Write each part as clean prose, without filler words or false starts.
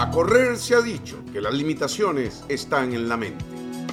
A correr se ha dicho que las limitaciones están en la mente.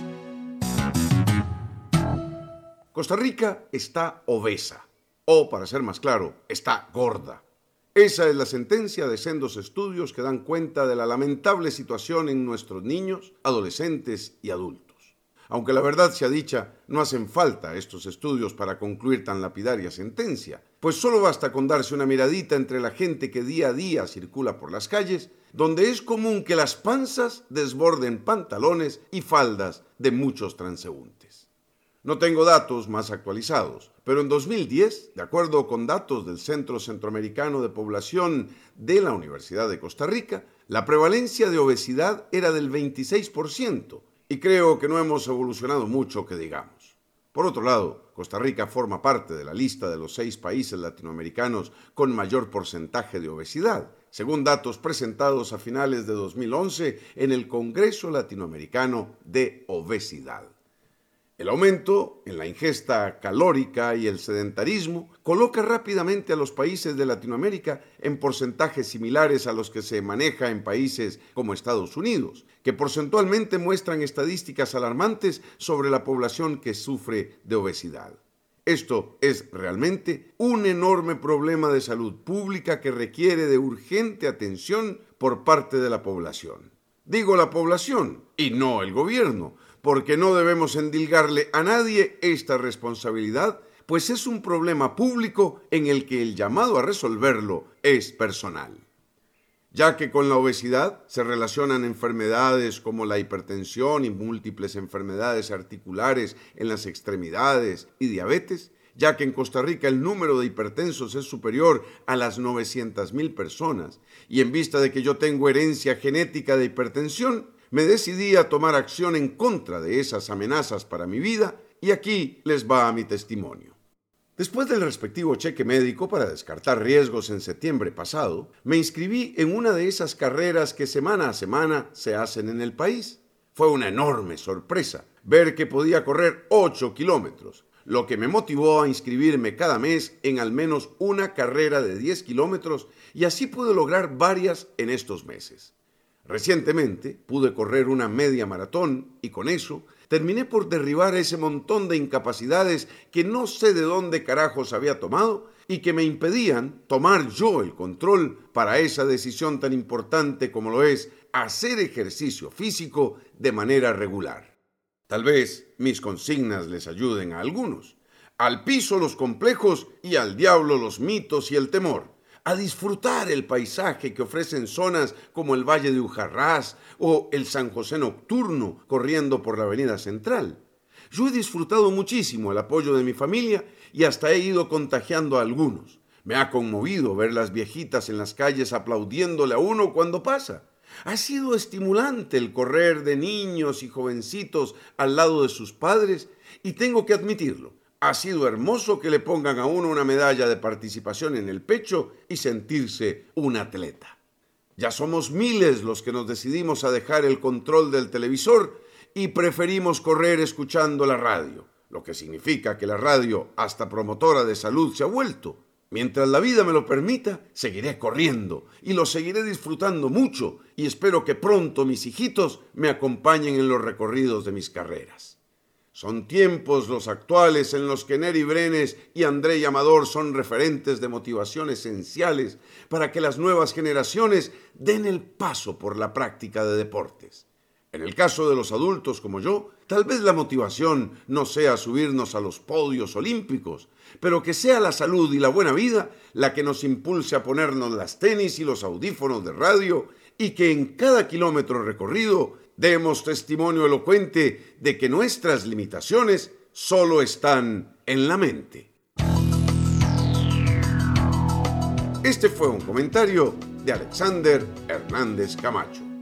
Costa Rica está obesa, o para ser más claro, está gorda. Esa es la sentencia de sendos estudios que dan cuenta de la lamentable situación en nuestros niños, adolescentes y adultos. Aunque la verdad sea dicha, no hacen falta estos estudios para concluir tan lapidaria sentencia, pues solo basta con darse una miradita entre la gente que día a día circula por las calles, donde es común que las panzas desborden pantalones y faldas de muchos transeúntes. No tengo datos más actualizados, pero en 2010, de acuerdo con datos del Centro Centroamericano de Población de la Universidad de Costa Rica, la prevalencia de obesidad era del 26%, y creo que no hemos evolucionado mucho, que digamos. Por otro lado, Costa Rica forma parte de la lista de los 6 países latinoamericanos con mayor porcentaje de obesidad, según datos presentados a finales de 2011 en el Congreso Latinoamericano de Obesidad. El aumento en la ingesta calórica y el sedentarismo coloca rápidamente a los países de Latinoamérica en porcentajes similares a los que se maneja en países como Estados Unidos, que porcentualmente muestran estadísticas alarmantes sobre la población que sufre de obesidad. Esto es realmente un enorme problema de salud pública que requiere de urgente atención por parte de la población. Digo la población y no el gobierno, porque no debemos endilgarle a nadie esta responsabilidad, pues es un problema público en el que el llamado a resolverlo es personal. Ya que con la obesidad se relacionan enfermedades como la hipertensión y múltiples enfermedades articulares en las extremidades y diabetes, ya que en Costa Rica el número de hipertensos es superior a las 900,000 personas, y en vista de que yo tengo herencia genética de hipertensión, me decidí a tomar acción en contra de esas amenazas para mi vida, y aquí les va mi testimonio. Después del respectivo cheque médico para descartar riesgos en septiembre pasado, me inscribí en una de esas carreras que semana a semana se hacen en el país. Fue una enorme sorpresa ver que podía correr 8 kilómetros, lo que me motivó a inscribirme cada mes en al menos una carrera de 10 kilómetros, y así pude lograr varias en estos meses. Recientemente pude correr una media maratón y con eso terminé por derribar ese montón de incapacidades que no sé de dónde carajos había tomado y que me impedían tomar yo el control para esa decisión tan importante como lo es hacer ejercicio físico de manera regular. Tal vez mis consignas les ayuden a algunos. Al piso los complejos y al diablo los mitos y el temor. A disfrutar el paisaje que ofrecen zonas como el Valle de Ujarrás o el San José Nocturno corriendo por la Avenida Central. Yo he disfrutado muchísimo el apoyo de mi familia y hasta he ido contagiando a algunos. Me ha conmovido ver las viejitas en las calles aplaudiéndole a uno cuando pasa. Ha sido estimulante el correr de niños y jovencitos al lado de sus padres y tengo que admitirlo. Ha sido hermoso que le pongan a uno una medalla de participación en el pecho y sentirse un atleta. Ya somos miles los que nos decidimos a dejar el control del televisor y preferimos correr escuchando la radio, lo que significa que la radio, hasta promotora de salud, se ha vuelto. Mientras la vida me lo permita, seguiré corriendo y lo seguiré disfrutando mucho y espero que pronto mis hijitos me acompañen en los recorridos de mis carreras. Son tiempos los actuales en los que Neri Brenes y André Amador son referentes de motivación esenciales para que las nuevas generaciones den el paso por la práctica de deportes. En el caso de los adultos como yo, tal vez la motivación no sea subirnos a los podios olímpicos, pero que sea la salud y la buena vida la que nos impulse a ponernos las tenis y los audífonos de radio y que en cada kilómetro recorrido demos testimonio elocuente de que nuestras limitaciones solo están en la mente. Este fue un comentario de Alexander Hernández Camacho.